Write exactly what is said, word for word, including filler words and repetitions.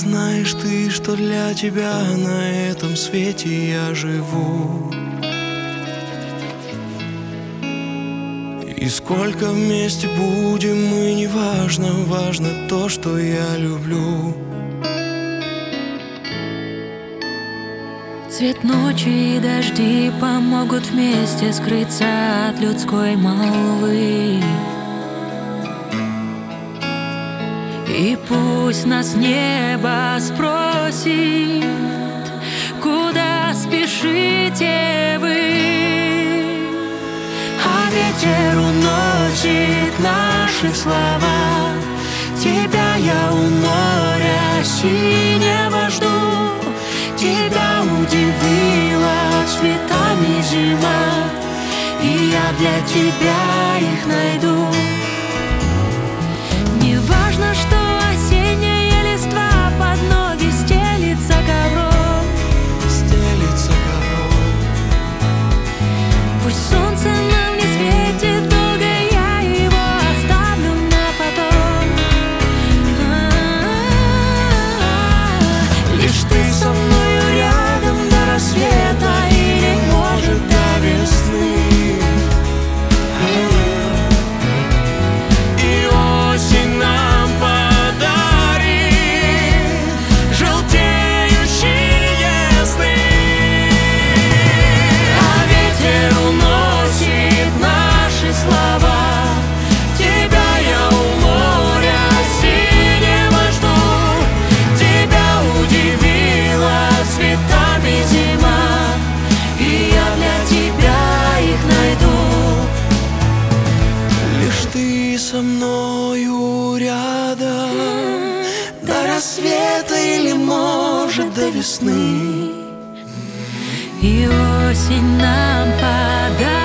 знаешь ты, что для тебя на этом свете я живу. И сколько вместе будем мы, не важно, важно то, что я люблю. Цвет ночи и дожди помогут вместе скрыться от людской молвы. И пусть нас небо спросит, куда спешите вы, а ветер уносит наши слова. Тебя я у моря синего жду. Тебя удивила цветами зима, и я для тебя их найду. Не важно, что осенняя листва под ноги стелится ковром, Стелится ковром. пусть солнце нам не светит долго, я его оставлю на потом. А-а-а. Лишь ты со мною рядом до рассвета или, может, до весны. И осень нам подарит желтеющие сны. А ветер уносит наши слова. Тебя я у моря синего жду. Тебя удивила цветами зима, и я для тебя их найду. Лишь ты со мною рядом до рассвета или, может, до весны. И осень нам подарит